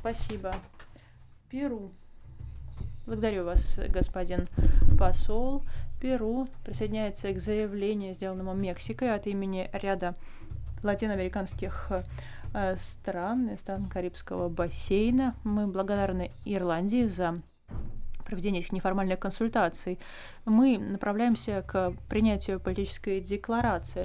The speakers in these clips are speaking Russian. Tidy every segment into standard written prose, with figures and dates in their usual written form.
Спасибо. Перу. Благодарю вас, господин посол. Перу присоединяется к заявлению, сделанному Мексикой от имени ряда латиноамериканских стран и стран Карибского бассейна. Мы благодарны Ирландии за проведение этих неформальных консультаций. Мы направляемся к принятию политической декларации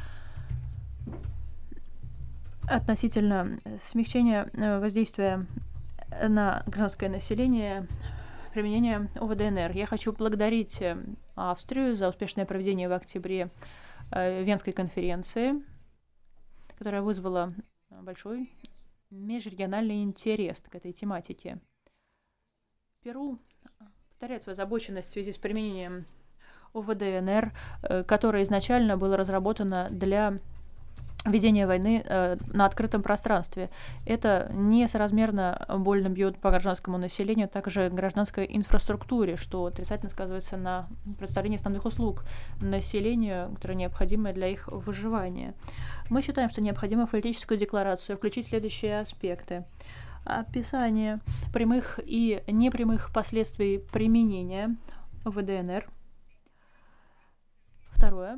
относительно смягчения воздействия на гражданское население применения ОВД-НР. Я хочу поблагодарить Австрию за успешное проведение в октябре Венской конференции, которая вызвала большой межрегиональный интерес к этой тематике. Перу повторяет свою озабоченность в связи с применением ОВД-НР, которое изначально было разработано для ведения войны на открытом пространстве. Это несоразмерно больно бьет по гражданскому населению, также гражданской инфраструктуре, что отрицательно сказывается на предоставлении основных услуг населению, которые необходимы для их выживания. Мы считаем, что необходимо в политическую декларацию включить следующие аспекты. Описание прямых и непрямых последствий применения ОВД-НР. Второе.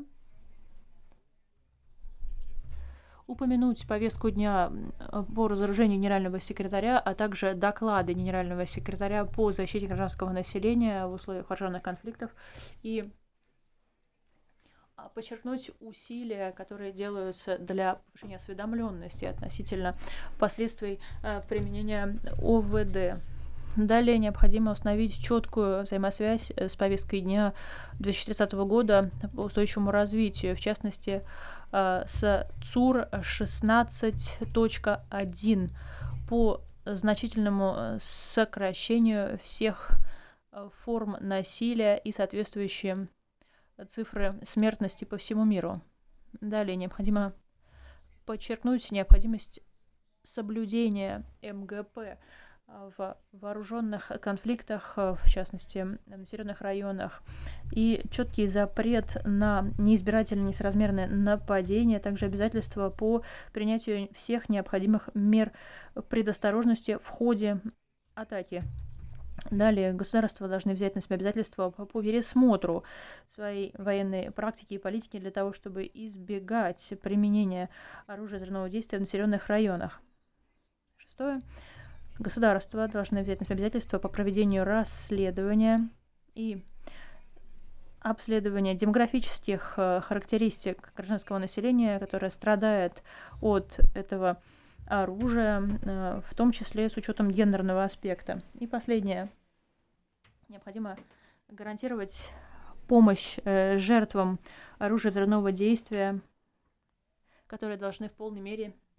Упомянуть повестку дня по разоружению генерального секретаря, а также доклады генерального секретаря по защите гражданского населения в условиях вооруженных конфликтов и подчеркнуть усилия, которые делаются для повышения осведомленности относительно последствий применения ОВД. Далее необходимо установить четкую взаимосвязь с повесткой дня 2030 года по устойчивому развитию, в частности, с ЦУР 16.1 по значительному сокращению всех форм насилия и соответствующие цифры смертности по всему миру. Далее необходимо подчеркнуть необходимость соблюдения МГП в вооруженных конфликтах, в частности, в населенных районах, и четкий запрет на неизбирательные несоразмерные нападения, также обязательства по принятию всех необходимых мер предосторожности в ходе атаки. Далее государства должны взять на себя обязательства по пересмотру своей военной практики и политики для того, чтобы избегать применения оружия взрывного действия в населенных районах. Шестое. Государства должны взять на себя обязательства по проведению расследования и обследования демографических характеристик гражданского населения, которое страдает от этого оружия, в том числе с учетом гендерного аспекта. И последнее. Необходимо гарантировать помощь жертвам оружия взрывного действия, которые должны в полной мере